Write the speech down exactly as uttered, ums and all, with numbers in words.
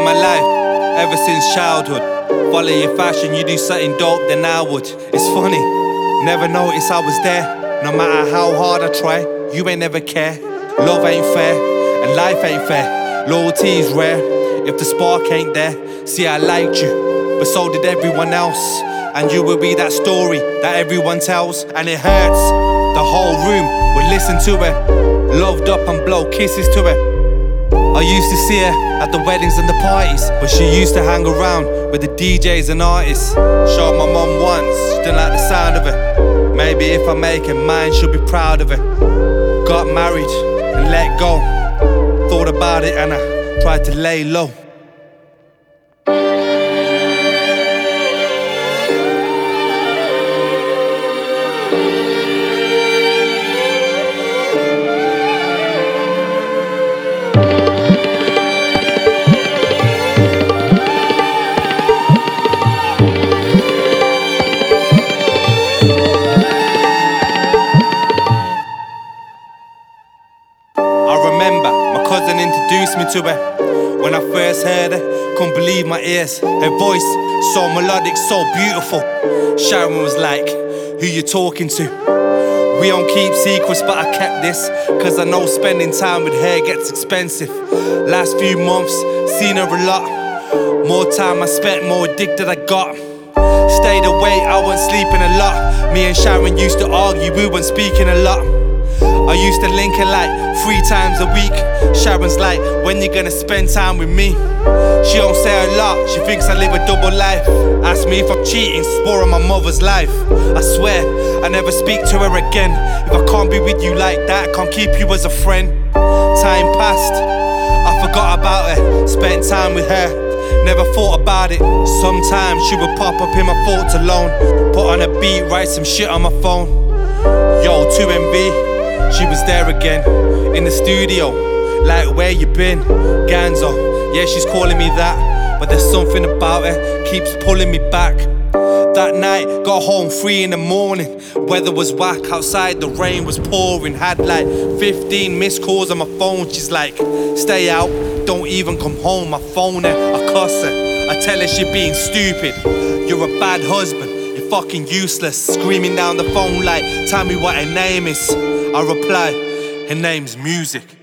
my life, ever since childhood. Follow your fashion, you do something dope, then I would. It's funny, never noticed I was there. No matter how hard I try, you ain't never care. Love ain't fair, and life ain't fair. Loyalty is rare, if the spark ain't there. See, I liked you, but so did everyone else. And you will be that story that everyone tells. And it hurts, the whole room would listen to her. Loved up and blow kisses to her. I used to see her at the weddings and the parties, but she used to hang around with the D Js and artists. Showed my mum once, she didn't like the sound of her. Maybe if I make her mine, she'll be proud of her. Got married and let go. Thought about it and I tried to lay low. Cousin introduced me to her. When I first heard her, couldn't believe my ears. Her voice, so melodic, so beautiful. Sharon was like, who you talking to? We don't keep secrets, but I kept this, cause I know spending time with her gets expensive. Last few months, seen her a lot. More time I spent, more addicted I got. Stayed awake, I wasn't sleeping a lot. Me and Sharon used to argue, we weren't speaking a lot. I used to link her like three times a week. Sharon's like, when you gonna spend time with me? She don't say a lot, she thinks I live a double life. Ask me if I'm cheating, spoiling my mother's life. I swear, I never speak to her again. If I can't be with you like that, I can't keep you as a friend. Time passed, I forgot about her. Spent time with her, never thought about it. Sometimes she would pop up in my thoughts alone. Put on a beat, write some shit on my phone. Yo, two M V. She was there again, in the studio, like where you been? Ganzo, yeah she's calling me that, but there's something about her, keeps pulling me back. That night, got home three in the morning, weather was whack, outside the rain was pouring. Had like fifteen missed calls on my phone, she's like, stay out, don't even come home. I phone her, I cuss her, I tell her she being stupid. You're a bad husband, you're fucking useless. Screaming down the phone like, tell me what her name is. I reply, her name's Music.